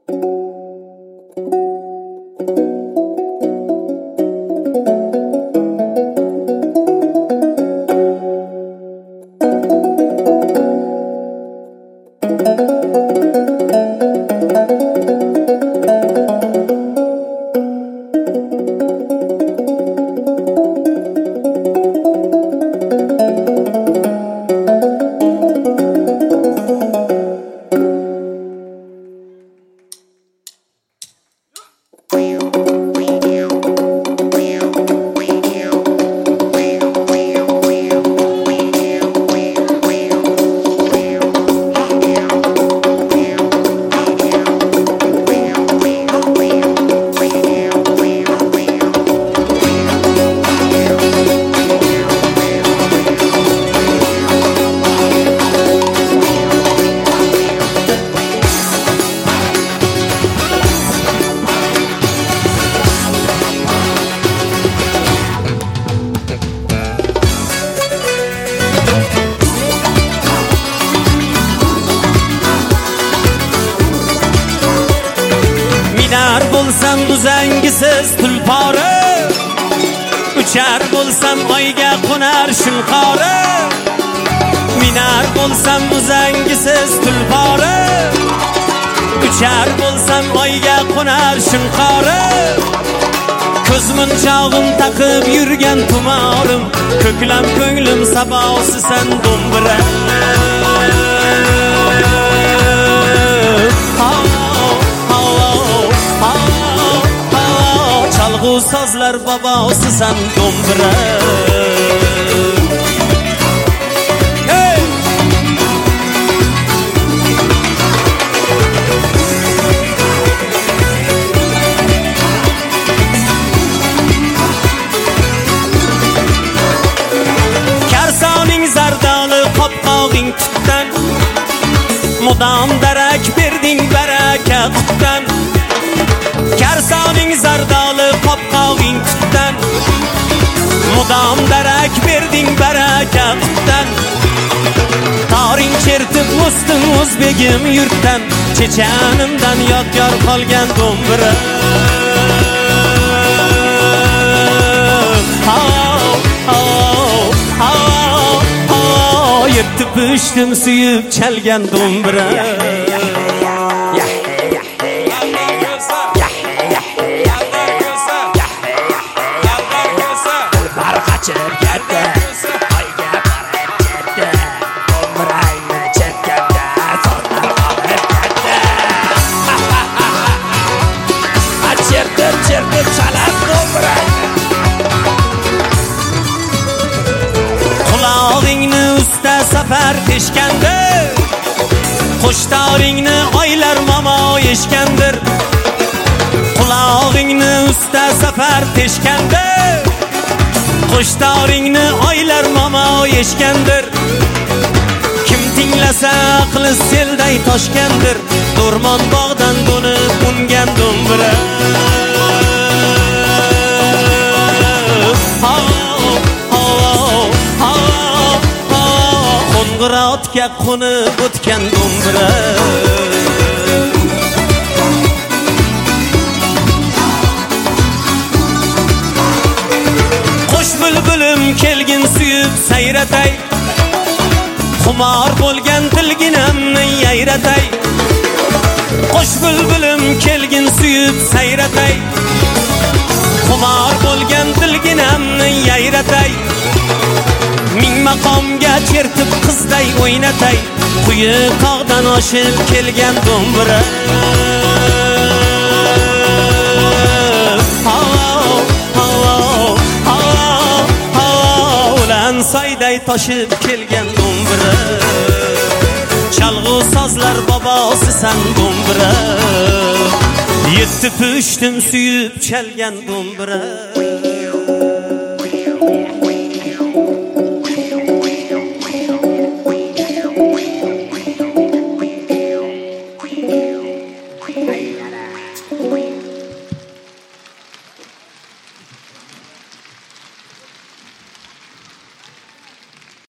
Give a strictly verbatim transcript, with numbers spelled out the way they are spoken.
bo'lsam uzangisiz tulpori, uchar bo'lsam oyga qo'nar shunqori. Minar bo'lsam uzangisiz tulpori, uchar bo'lsam oyga qo'nar shunqori. Ko'z munchog'im taqib yurgan tumorim, ko'klam ko'nglim sabosisan do'mbira. Çalg'u sozlar babosisan do'mbira. Hey! Karsoning zardoli qopqog'ing tutdan, mudom darak berding baraka qutdan. Karsoning zardoli qopqog'ing tutdan, mudom darak berding baraka qutdan. Toring chertib o'sdim o'zbegim yurtdan, chechanimdan yodgor qolgan do'mbira. Yetib uchdim suyib chalgan do'mbira. Qulog'ingni usta safar teshgandir, qo'shtoringni oylar momo yeshgandir. Qulog'ingni usta safar teshgandir, qo'shtoringni oylar momo yeshgandir. Kim tinglasa aqli selday toshgandir, o'rmon bog'dan do'nib ungan do'mbira. Qo'ng'irotga qo'nib o'tgan do'mbira. Qo'sh bulbulim kelgin suyib sayratay, xumor bo'lgan dilginamni yayratay. Qo'sh bulbulim kelgin suyib sayratay, xumor bo'lgan dilginamni yayratay. Ming maqomga chertib qizday o'ynatay, quyi tog'dan oshib kelgan do'mbira. Ulan soyday toshib kelgan do'mbira. Çalg'u sozlar babosisan do'mbira. Yetib uchdim suyib chalgan do'mbira.